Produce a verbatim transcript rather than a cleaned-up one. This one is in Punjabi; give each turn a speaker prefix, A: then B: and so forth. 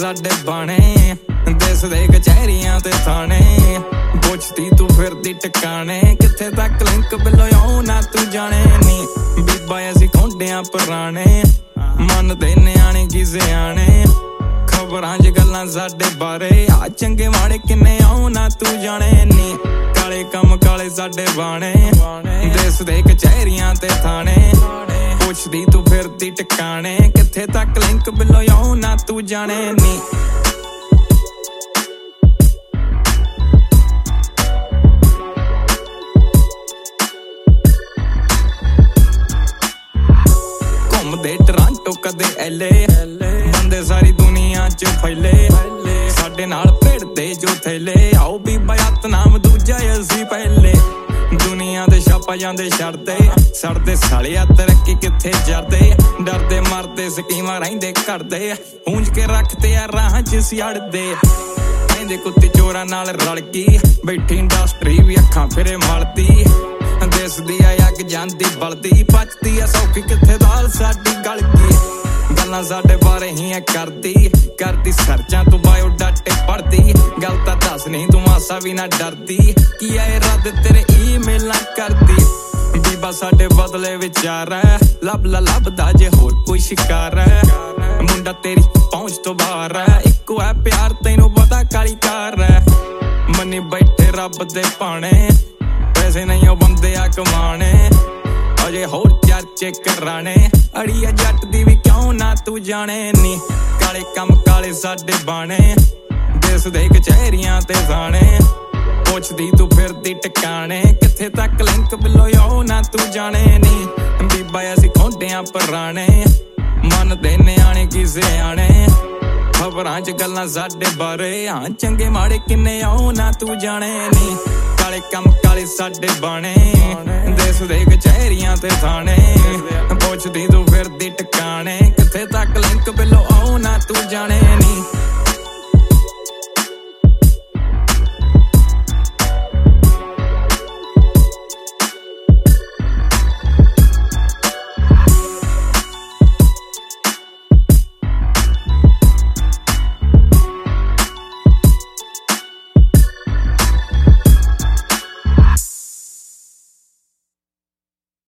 A: ਸਾਡੇ ਬਾਣੇ ਦੇਸ ਦੇ ਕਚਹਿਰੀਆਂ ਤੇ ਥਾਣੇ ਪੁੱਛਦੀ ਤੂੰ ਫਿਰਦੀ ਟਿਕਾਣੇ ਕਿੱਥੇ ਤੱਕ ਲਿੰਕ ਬਿਲੋਂ ਨਾ ਤੂੰ ਜਾਣੇ ਨੀ ਬੀਬਾ ਅਸੀਂ ਖੁੰਡਿਆਂ ਪੁਰਾਣੇ ਮੰਨਦੇ ਨਿਆਣੇ ਕੀ ਸਿਆਣੇ ਖਬਰਾਂ 'ਚ ਗੱਲਾਂ ਸਾਡੇ ਬਾਰੇ ਆ ਚੰਗੇ ਮਾੜੇ ਕਿੰਨੇ ਆਉ ਨਾ ਤੂੰ ਜਾਣੇ ਨੀ ਕਾਲੇ ਕੰਮ ਕਾਲੇ ਸਾਡੇ ਬਾਣੇ ਦੇਸ ਦੇ ਕਚਹਿਰੀਆਂ ਤੇ ਥਾਣੇ ਪੁੱਛਦੀ ਤੂੰ ਫਿਰਦੀ ਟਿਕਾਣੇ ਕਿੱਥੇ ਤੱਕ ਲਿੰਕ ਬਿਲੋਂ ਨਾ ਤੂੰ ਜਾਣੇ ਨੀ ਘੁੰਮਦੇ ਟਰਾਂਟੋ ਕਦੇ ਐਲੇ ਬੰਦੇ ਸਾਰੀ ਦੁਨੀਆ 'ਚ ਫੈਲੇ ਸਾਡੇ ਨਾਲ ਭਿੜਦੇ ਜੋ ਥੈਲੇ ਆਓ ਵੀ ਬਿਆਤ ਨਾਮ ਦੂਜਾ ਅਸੀਂ ਪਹਿਲੇ ਦੁਨੀਆ ਦੇ ਛਾਪਾ ਜਾਂਦੇ ਛੱਡਦੇ ਸੜਦੇ ਸਾਲਿਆ ਤਰੱਕੀ ਕਿੱਥੇ ਜਰਦੇ ਡਰਦੇ ਮਰਦੇ ਸਕੀਮਾਂ ਰਹਿੰਦੇ ਘੜਦੇ ਹੁੰਝ ਕੇ ਰੱਖਦੇ ਆ ਰਾਹਾਂ 'ਚ ਸਿਆੜਦੇ ਕਹਿੰਦੇ ਕੁੱਤੇ ਚੋਰਾਂ ਨਾਲ ਰਲ ਗਈ ਬੈਠੀ ਇੰਡਸਟਰੀ ਵੀ ਅੱਖਾਂ ਫਿਰੇ ਮਲਦੀ ਦੇਸ ਦੀ ਆ ਅੱਗ ਜਾਂਦੀ ਬਲਦੀ ਪਚਦੀ ਆ ਸੌਖੀ ਕਿੱਥੇ ਦਾਲ ਸਾਡੀ ਗਲ ਗਈ ਗੱਲਾਂ ਸਾਡੇ ਬਾਰੇ ਹੀ ਐ ਕਰਦੀ ਕਰਦੀ ਸਰਚਾਂ ਤੂੰ ਬਾਇਓ ਡਾਟੇ ਪੜਦੀ ਗੱਲ ਤਾਂ ਦੱਸ ਨਹੀਂ ਤੂੰ ਮਾਸਾ ਵੀ ਨਾ ਡਰਦੀ ਕੀ ਐ ਰੱਦ ਤੇਰੇ ਈਮੇਲਾਂ ਕਰਦੀ ਬੀਬਾ ਸਾਡੇ ਬਦਲੇ ਵਿਚਾਰ ਐ ਲੱਭ ਲਾ ਲੱਭਦਾ ਜੇ ਹੋਰ ਕੋਈ ਸ਼ਿਕਾਰ ਐ ਮੁੰਡਾ ਤੇਰੀ ਪਹੁੰਚ ਤੋਂ ਬਾਹਰ ਐ ਇੱਕੋ ਐ ਪਿਆਰ ਤੈਨੂੰ ਪਤਾ ਕਾਲੀ ਕਾਰ ਐ ਮੰਨੀ ਬੈਠੇ ਰੱਬ ਦੇ ਭਾਣੇ ਪੈਸੇ ਨਹੀਂ ਉਹ ਬੰਦੇ ਆ ਕਮਾਣੇ ਅਜੇ ਹੋਰ ਚਰਚੇ ਕਰਾਣੇ ਅੜੀਆ ਜੱਟ ਦੀ ਵੀ ਕਿਉਂ ਨਾ ਤੂੰ ਜਾਣੇ ਨੀ ਕਾਲੇ ਕੰਮ ਕਾਲੇ ਸਾਡੇ ਬਾਣੇ ਦੇਸ ਦੇ ਕਚਹਿਰੀਆਂ ਤੇ ਥਾਣੇ ਪੁੱਛਦੀ ਤੂੰ ਫਿਰਦੀ ਟਿਕਾਣੇ ਕਿੱਥੇ ਤੱਕ ਲਿੰਕ ਬਿਲੋਂ ਨਾ ਤੂੰ ਜਾਣੇ ਨੀ ਬੀਬਾ ਅਸੀਂ ਖੁੰਡਿਆਂ ਪੁਰਾਣੇ ਮੰਨਦੇ ਨਿਆਣੇ ਕੀ ਸਿਆਣੇ ਖਬਰਾਂ 'ਚ ਗੱਲਾਂ ਸਾਡੇ ਬਾਰੇ ਹਾਂ ਚੰਗੇ ਮਾੜੇ ਕਿੰਨੇ ਆਉ ਨਾ ਤੂੰ ਜਾਣੇ ਨੀ ਕਾਲੇ ਕੰਮ ਕਾਲੇ ਸਾਡੇ ਬਾਣੇ ਦੇਸ ਦੇ ਕਚਹਿਰੀਆਂ ਤੇ ਥਾਣੇ ਪੁੱਛਦੀ ਤੂੰ ਫਿਰਦੀ ਟਿਕਾਣੇ ਕਿੱਥੇ ਤੱਕ ਲਿੰਕ ਬਿਲੋਂ ਨਾ ਤੂੰ ਜਾਣੇ ਨੀ